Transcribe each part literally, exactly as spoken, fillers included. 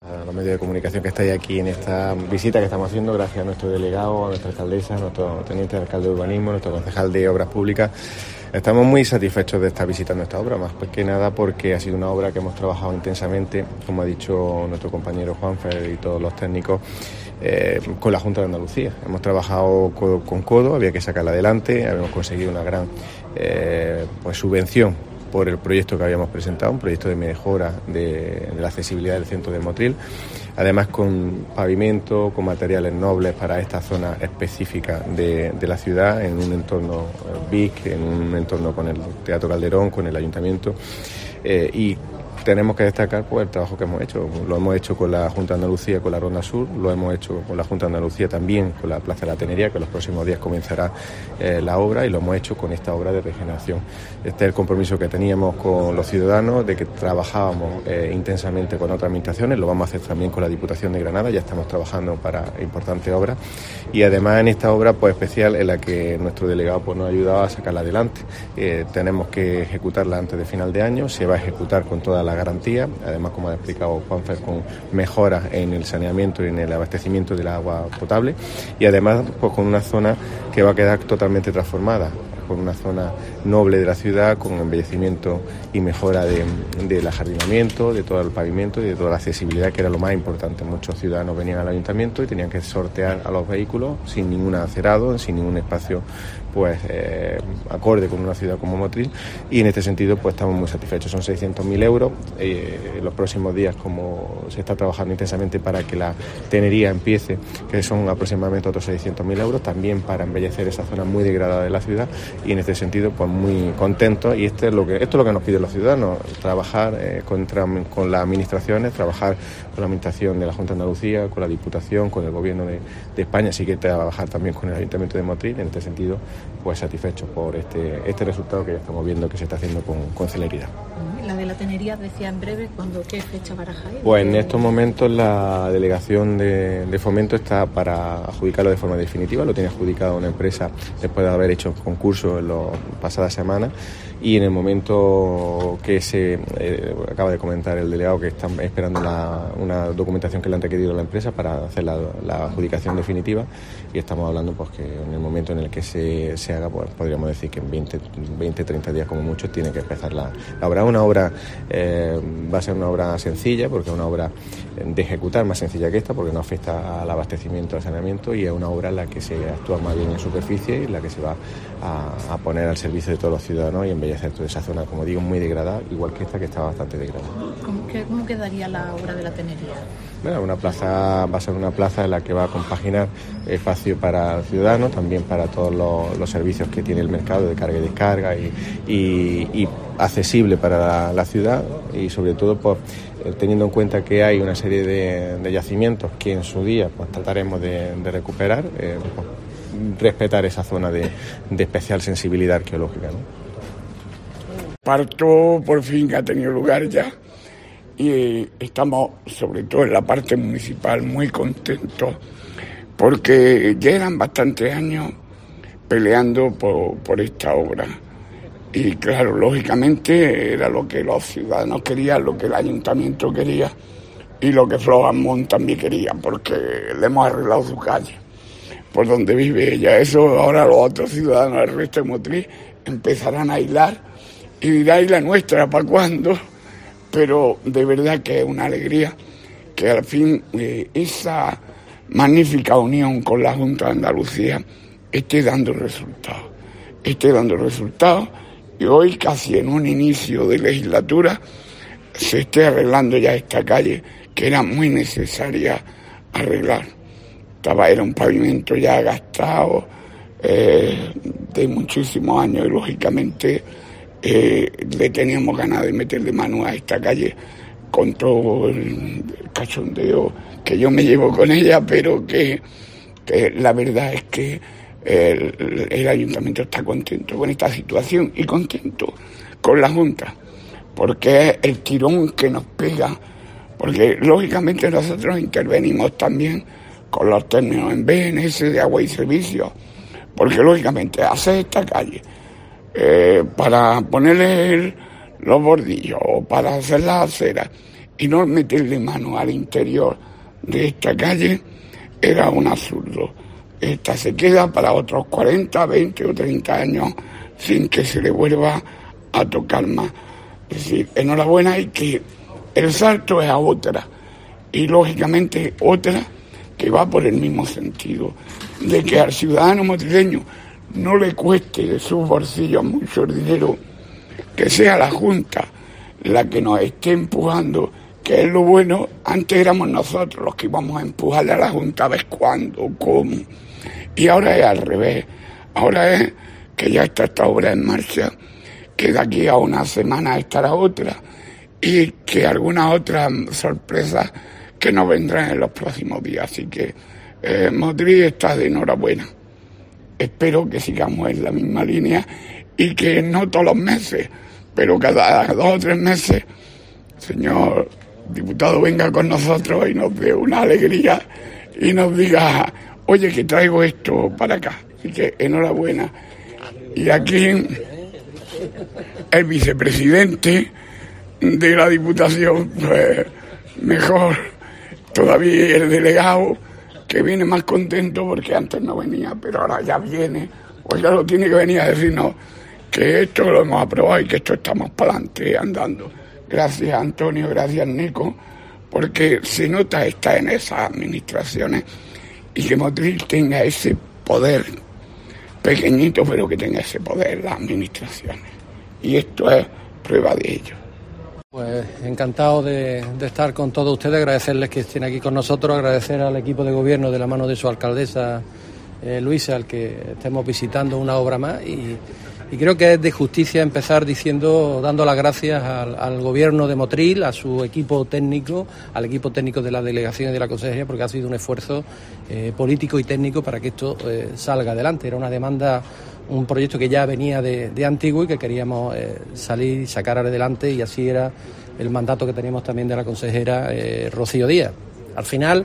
A los medios de comunicación que estáis aquí en esta visita que estamos haciendo, gracias a nuestro delegado, a nuestra alcaldesa, a nuestro teniente de alcalde de urbanismo, a nuestro concejal de obras públicas. Estamos muy satisfechos de estar visitando esta obra, más que nada porque ha sido una obra que hemos trabajado intensamente, como ha dicho nuestro compañero Juanfer y todos los técnicos, eh, con la Junta de Andalucía. Hemos trabajado codo con codo, había que sacarla adelante, habíamos conseguido una gran eh, pues, subvención por el proyecto que habíamos presentado, un proyecto de mejora de, de la accesibilidad del centro del Motril, además con pavimento, con materiales nobles para esta zona específica de, de la ciudad, en un entorno V I C, en un entorno con el Teatro Calderón, con el Ayuntamiento, eh, y tenemos que destacar pues, el trabajo que hemos hecho. Lo hemos hecho con la Junta de Andalucía, con la Ronda Sur, lo hemos hecho con la Junta de Andalucía también con la Plaza de la Tenería, que en los próximos días comenzará eh, la obra, y lo hemos hecho con esta obra de regeneración. Este es el compromiso que teníamos con los ciudadanos, de que trabajábamos eh, intensamente con otras administraciones, lo vamos a hacer también con la Diputación de Granada, ya estamos trabajando para importantes obras, y además en esta obra pues, especial en la que nuestro delegado pues, nos ha ayudado a sacarla adelante. Eh, tenemos que ejecutarla antes de final de año, se va a ejecutar con toda la garantía, además como ha explicado Juanfer, con mejoras en el saneamiento y en el abastecimiento del agua potable, y además pues con una zona que va a quedar totalmente transformada, con una zona noble de la ciudad, con embellecimiento y mejora de, del ajardinamiento, de todo el pavimento y de toda la accesibilidad, que era lo más importante. Muchos ciudadanos venían al ayuntamiento y tenían que sortear a los vehículos sin ningún acerado, sin ningún espacio pues eh, acorde con una ciudad como Motril, y en este sentido pues estamos muy satisfechos. Son seiscientos mil euros, eh, en los próximos días, como se está trabajando intensamente para que la tenería empiece, que son aproximadamente otros seiscientos mil euros, también para embellecer esa zona muy degradada de la ciudad, y en este sentido pues muy contentos, y este es lo que, esto es lo que nos piden los ciudadanos, trabajar eh, contra, con las administraciones, trabajar con la administración de la Junta de Andalucía, con la Diputación, con el Gobierno de, de España, así que trabajar también con el Ayuntamiento de Motril. En este sentido pues satisfechos por este, este resultado que ya estamos viendo que se está haciendo con, con celeridad. La de la tenería decía en breve, ¿cuándo, qué fecha barajáis? Pues en estos momentos la delegación de, de fomento está para adjudicarlo de forma definitiva, lo tiene adjudicado una empresa después de haber hecho concurso en las pasadas semanas, y en el momento que se eh, acaba de comentar el delegado que están esperando la, una documentación que le han requerido a la empresa para hacer la, la adjudicación definitiva, y estamos hablando pues que en el momento en el que se, se haga, pues podríamos decir que en veinte, treinta días como mucho tiene que empezar la, la obra. Una obra eh, va a ser una obra sencilla, porque es una obra de ejecutar, más sencilla que esta, porque no afecta al abastecimiento, al saneamiento, y es una obra en la que se actúa más bien en superficie, y en la que se va a, a poner al servicio de todos los ciudadanos y embellecer toda esa zona, como digo, muy degradada, igual que esta, que está bastante degradada. ¿Cómo, que, cómo quedaría la obra de la tenería? Bueno, una plaza, va a ser una plaza en la que va a compaginar espacio para ciudadanos, también para todos los, los servicios que tiene el mercado de carga y descarga, y, y, y accesible para la, la ciudad, y sobre todo pues, teniendo en cuenta que hay una serie de, de yacimientos que en su día pues, trataremos de, de recuperar, eh, pues, respetar esa zona de, de especial sensibilidad arqueológica, ¿no? Parto por fin ha tenido lugar ya, y estamos sobre todo en la parte municipal muy contentos, porque ya eran bastantes años peleando por, por esta obra, y claro, lógicamente era lo que los ciudadanos querían, lo que el ayuntamiento quería y lo que Flogamont también quería, porque le hemos arreglado su calle por donde vive ella. Eso ahora los otros ciudadanos del resto de Motril empezarán a hilar y dirá, ¿y la nuestra para cuándo? Pero de verdad que es una alegría que al fin eh, esa magnífica unión con la Junta de Andalucía esté dando resultados, esté dando resultados, y hoy casi en un inicio de legislatura se esté arreglando ya esta calle que era muy necesaria arreglar. Estaba, era un pavimento ya gastado eh, de muchísimos años, y lógicamente Eh, le teníamos ganas de meterle mano a esta calle con todo el cachondeo que yo me llevo con ella, pero que, que la verdad es que el, el ayuntamiento está contento con esta situación y contento con la Junta, porque es el tirón que nos pega, porque lógicamente nosotros intervenimos también con los términos en B N S de agua y servicios, porque lógicamente hacer esta calle Eh, para ponerle el, los bordillos o para hacer las aceras y no meterle mano al interior de esta calle era un absurdo. Esta se queda para otros cuarenta, veinte o treinta años sin que se le vuelva a tocar más. Es decir, enhorabuena, y que el salto es a otra, y lógicamente otra que va por el mismo sentido, de que al ciudadano motrileño no le cueste de sus bolsillos mucho el dinero, que sea la Junta la que nos esté empujando, que es lo bueno. Antes éramos nosotros los que íbamos a empujarle a la Junta a ver cuándo, cómo, y ahora es al revés. Ahora es que ya está esta obra en marcha, que de aquí a una semana estará otra, y que algunas otras sorpresas que nos vendrán en los próximos días. Así que eh, Motril está de enhorabuena. Espero que sigamos en la misma línea y que no todos los meses, pero cada dos o tres meses, señor diputado, venga con nosotros y nos dé una alegría y nos diga, oye, que traigo esto para acá. Así que enhorabuena. Y aquí el vicepresidente de la Diputación, pues mejor todavía, el delegado, que viene más contento porque antes no venía, pero ahora ya viene, pues ya lo tiene que venir a decirnos que esto lo hemos aprobado y que esto estamos para adelante andando. Gracias, Antonio, gracias, Nico, porque se nota estar en esas administraciones y que Motril tenga ese poder, pequeñito, pero que tenga ese poder las administraciones. Y esto es prueba de ello. Pues encantado de, de estar con todos ustedes, agradecerles que estén aquí con nosotros, agradecer al equipo de gobierno de la mano de su alcaldesa eh, Luisa, al que estemos visitando una obra más, y, y creo que es de justicia empezar diciendo, dando las gracias al, al gobierno de Motril, a su equipo técnico, al equipo técnico de la delegación y de la consejería, porque ha sido un esfuerzo eh, político y técnico para que esto eh, salga adelante. Era una demanda, un proyecto que ya venía de, de antiguo y que queríamos eh, salir y sacar adelante, y así era el mandato que teníamos también de la consejera eh, Rocío Díaz. Al final,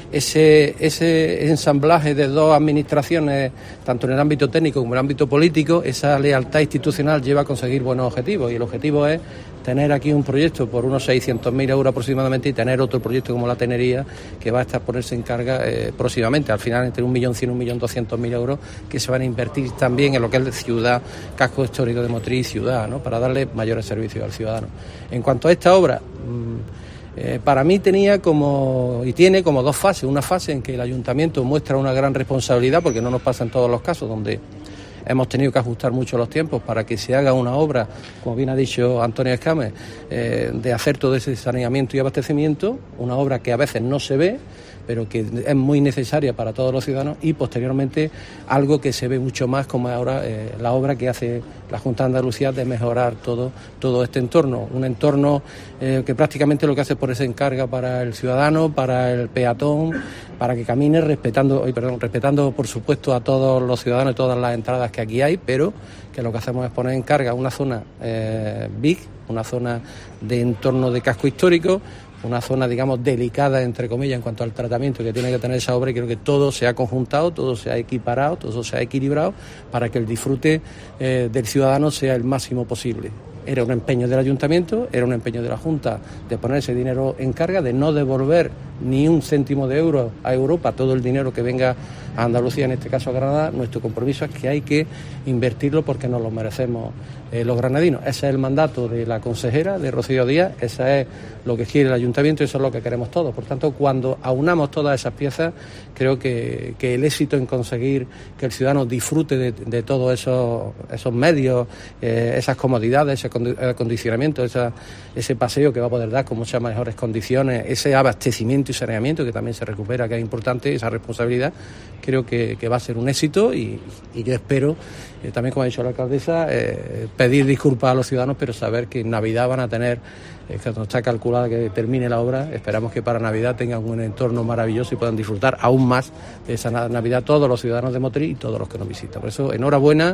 ese, ese ensamblaje de dos administraciones, tanto en el ámbito técnico como en el ámbito político, esa lealtad institucional lleva a conseguir buenos objetivos, y el objetivo es tener aquí un proyecto por unos seiscientos mil euros aproximadamente, y tener otro proyecto como la Tenería que va a estar ponerse en carga eh, próximamente, al final entre un millón cien y un millón doscientos mil euros que se van a invertir también en lo que es ciudad, casco histórico de Motril y ciudad, ¿no?, para darle mayores servicios al ciudadano. En cuanto a esta obra, mmm, Eh, para mí tenía como, y tiene como dos fases. Una fase en que el ayuntamiento muestra una gran responsabilidad, porque no nos pasa en todos los casos, donde hemos tenido que ajustar mucho los tiempos para que se haga una obra, como bien ha dicho Antonio Escames, eh, de hacer todo ese saneamiento y abastecimiento, una obra que a veces no se ve, pero que es muy necesaria para todos los ciudadanos, y posteriormente algo que se ve mucho más, como ahora eh, la obra que hace la Junta de Andalucía de mejorar todo, todo este entorno, un entorno eh, que prácticamente lo que hace es ponerse en carga para el ciudadano, para el peatón, para que camine respetando, ay, perdón, respetando por supuesto a todos los ciudadanos y todas las entradas que aquí hay, pero que lo que hacemos es poner en carga una zona eh, big, una zona de entorno de casco histórico, una zona, digamos, delicada, entre comillas, en cuanto al tratamiento que tiene que tener esa obra, y creo que todo se ha conjuntado, todo se ha equiparado, todo se ha equilibrado para que el disfrute eh, del ciudadano sea el máximo posible. Era un empeño del ayuntamiento, era un empeño de la Junta de poner ese dinero en carga, de no devolver ni un céntimo de euro a Europa, todo el dinero que venga a Andalucía, en este caso a Granada. Nuestro compromiso es que hay que invertirlo porque nos lo merecemos eh, los granadinos. Ese es el mandato de la consejera, de Rocío Díaz, esa es lo que quiere el ayuntamiento y eso es lo que queremos todos. Por tanto, cuando aunamos todas esas piezas, creo que, que el éxito en conseguir que el ciudadano disfrute de, de todos esos, esos medios, eh, esas comodidades, ese acondicionamiento, esa, ese paseo que va a poder dar con muchas mejores condiciones, ese abastecimiento y saneamiento que también se recupera, que es importante, esa responsabilidad, creo que, que va a ser un éxito, y, y yo espero, eh, también como ha dicho la alcaldesa, eh, pedir disculpas a los ciudadanos, pero saber que en Navidad van a tener, eh, que no está calculada que termine la obra, esperamos que para Navidad tengan un entorno maravilloso y puedan disfrutar aún más de esa Navidad todos los ciudadanos de Motril y todos los que nos visitan. Por eso, enhorabuena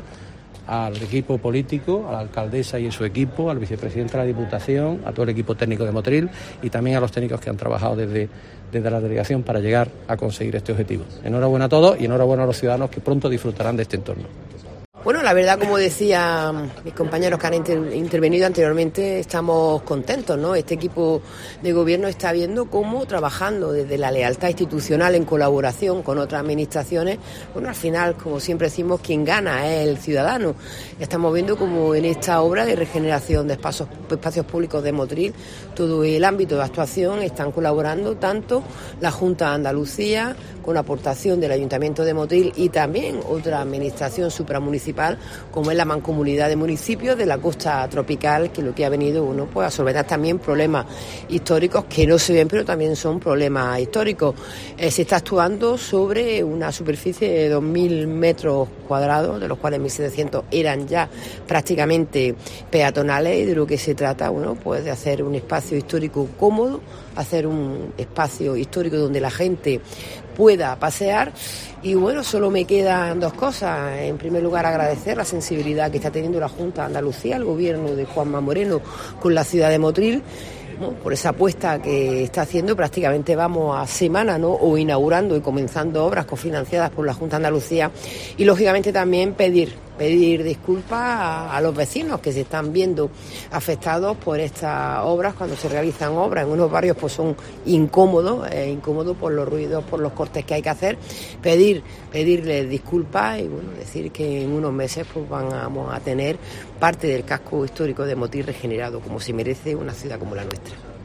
al equipo político, a la alcaldesa y a su equipo, al vicepresidente de la Diputación, a todo el equipo técnico de Motril y también a los técnicos que han trabajado desde, desde la delegación para llegar a conseguir este objetivo. Enhorabuena a todos y enhorabuena a los ciudadanos que pronto disfrutarán de este entorno. Bueno, la verdad, como decía mis compañeros que han inter- intervenido anteriormente, estamos contentos, ¿no? Este equipo de gobierno está viendo cómo, trabajando desde la lealtad institucional en colaboración con otras administraciones, bueno, al final, como siempre decimos, quien gana es el ciudadano. Estamos viendo cómo en esta obra de regeneración de espacios, espacios públicos de Motril, todo el ámbito de actuación están colaborando tanto la Junta de Andalucía, con aportación del Ayuntamiento de Motril y también otra administración supramunicipal, como es la Mancomunidad de Municipios de la Costa Tropical, que lo que ha venido uno pues a solventar también problemas históricos que no se ven, pero también son problemas históricos. Eh, se está actuando sobre una superficie de dos mil metros cuadrados, de los cuales mil setecientos eran ya prácticamente peatonales, y de lo que se trata, bueno, pues de hacer un espacio histórico cómodo, hacer un espacio histórico donde la gente pueda pasear. Y bueno, solo me quedan dos cosas. En primer lugar, agradecer la sensibilidad que está teniendo la Junta de Andalucía, el gobierno de Juanma Moreno con la ciudad de Motril, ¿no?, por esa apuesta que está haciendo. Prácticamente vamos a semana, ¿no?, o inaugurando y comenzando obras cofinanciadas por la Junta de Andalucía. Y lógicamente también pedir pedir disculpas a, a los vecinos que se están viendo afectados por estas obras. Cuando se realizan obras en unos barrios, pues son incómodos, eh, incómodos por los ruidos, por los cortes que hay que hacer. Pedir, pedirles disculpas y bueno, decir que en unos meses pues vamos a tener parte del casco histórico de Motril regenerado, como se merece una ciudad como la nuestra.